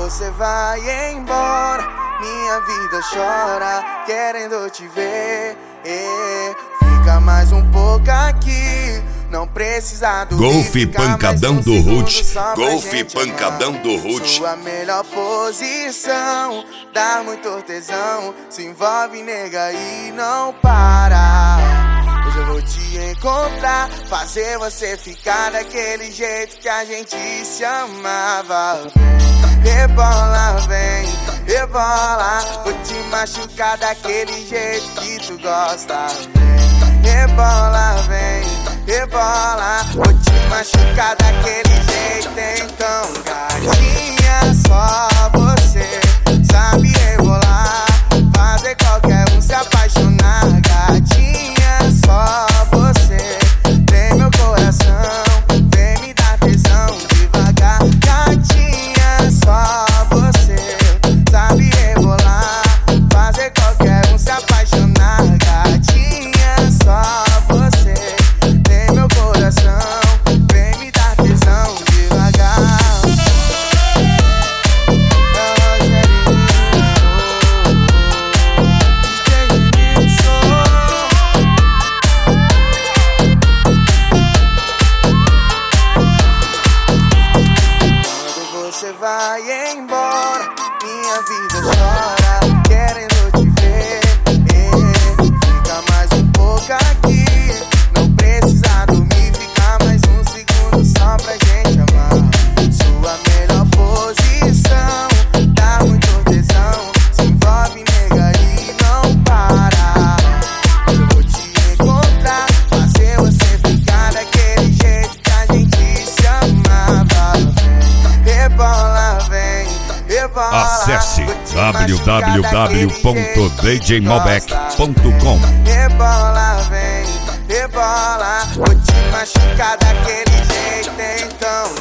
você vai embora, minha vida chora, querendo te ver. Fica mais um pouco aqui, não precisa do Golfe Pancadão do Ruth. Golfe Pancadão do Ruth. Sua melhor posição, dá muito tesão, se envolve, nega, e não para. Hoje eu vou te encontrar, fazer você ficar daquele jeito que a gente se amava. Vem, rebola, vem, rebola, vou te machucar daquele jeito que tu gosta. Vem, rebola, vem, rebola, vou te machucar daquele jeito. Então, gatinha, só você sabe rebolar, fazer qualquer um se apaixonar. Gatinha, só você tem meu coração, vem me dar tesão devagar. Gatinha, só você sabe rebolar, fazer qualquer um se apaixonar. Gatinha, só você tem meu coração, vem me dar tesão devagar. Você vai embora, minha vida chora, querendo te ver. Fica mais um pouco aqui, não precisa dormir, fica mais um segundo só pra gente amar. Sua melhor posição, dá muito tesão, se envolve, nega, e não para. Eu vou te encontrar, fazer você ficar daquele jeito que a gente se amava. Rebola, vem, rebola. Acesse www.djmalbec.com. Rebola, vem, rebola, vou te machucar daquele jeito. Então,